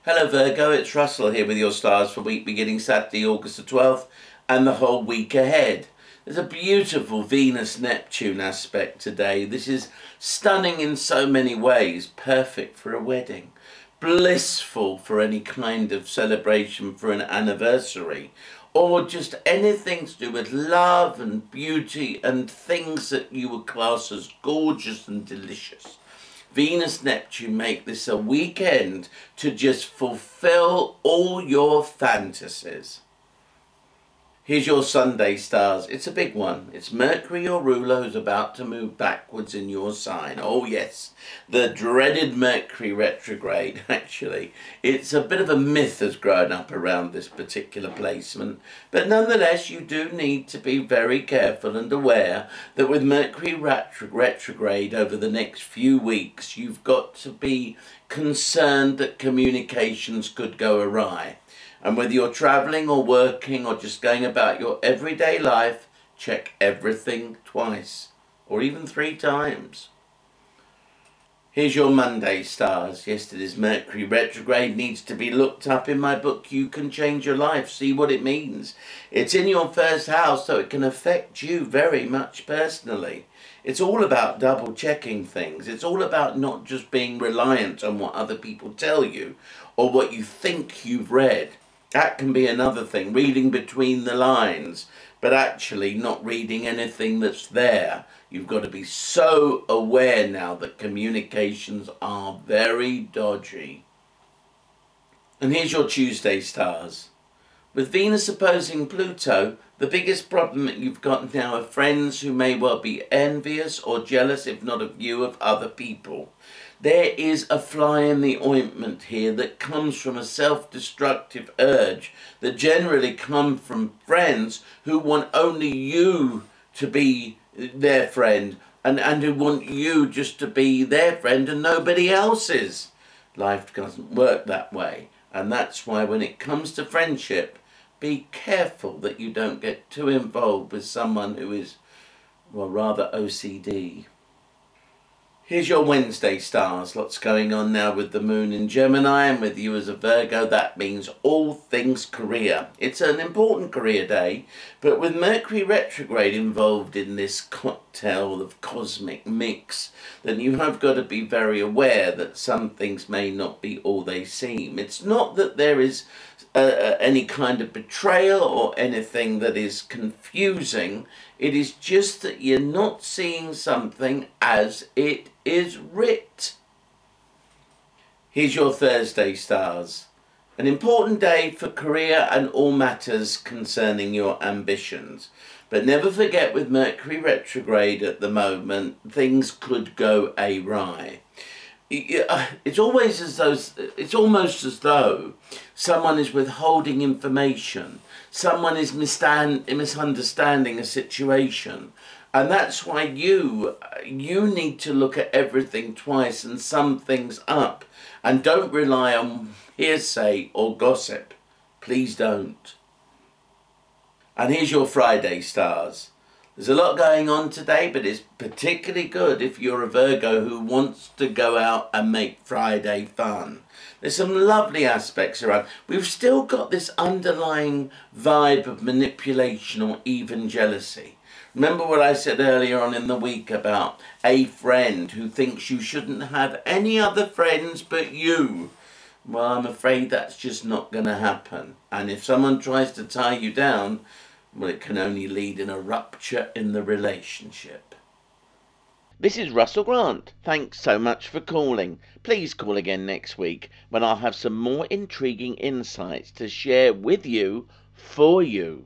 Hello Virgo, it's Russell here with your stars for week beginning Saturday, August the 12th and the whole week ahead. There's a beautiful Venus-Neptune aspect today. This is stunning in so many ways, perfect for a wedding, blissful for any kind of celebration for an anniversary, or just anything to do with love and beauty and things that you would class as gorgeous and delicious. Venus-Neptune make this a weekend to just fulfill all your fantasies. Here's your Sunday stars. It's a big one. It's Mercury, your ruler, who's about to move backwards in your sign. Oh yes, the dreaded Mercury retrograde, actually. It's a bit of a myth has grown up around this particular placement. But nonetheless, you do need to be very careful and aware that with Mercury retrograde over the next few weeks, you've got to be concerned that communications could go awry. And whether you're travelling or working or just going about your everyday life, check everything twice or even 3 times. Here's your Monday stars. Yesterday's Mercury retrograde needs to be looked up in my book, You Can Change Your Life. See what it means. It's in your first house, so it can affect you very much personally. It's all about double checking things. It's all about not just being reliant on what other people tell you or what you think you've read. That can be another thing, reading between the lines, but actually not reading anything that's there. You've got to be so aware now that communications are very dodgy. And here's your Tuesday stars. With Venus opposing Pluto, the biggest problem that you've got now are friends who may well be envious or jealous, if not of you, of other people. There is a fly in the ointment here that comes from a self-destructive urge that generally come from friends who want only you to be their friend and who want you just to be their friend and nobody else's. Life doesn't work that way, and that's why when it comes to friendship, be careful that you don't get too involved with someone who is, well, rather OCD. Here's your Wednesday stars. Lots going on now with the moon in Gemini, and with you as a Virgo, that means all things career. It's an important career day, but with Mercury retrograde involved in this cocktail of cosmic mix, then you have got to be very aware that some things may not be all they seem. It's not that there is any kind of betrayal or anything that is confusing. It is just that you're not seeing something as it is writ. Here's your Thursday stars. An important day for career and all matters concerning your ambitions. But never forget, with Mercury retrograde at the moment, things could go awry. It's almost as though someone is withholding information. Someone is misunderstanding a situation. And that's why you need to look at everything twice and sum things up. And don't rely on hearsay or gossip. Please don't. And here's your Friday stars. There's a lot going on today, but it's particularly good if you're a Virgo who wants to go out and make Friday fun. There's some lovely aspects around. We've still got this underlying vibe of manipulation or even jealousy. Remember what I said earlier on in the week about a friend who thinks you shouldn't have any other friends but you? Well, I'm afraid that's just not going to happen. And if someone tries to tie you down, well, it can only lead in a rupture in the relationship. This is Russell Grant. Thanks so much for calling. Please call again next week when I'll have some more intriguing insights to share with you, for you.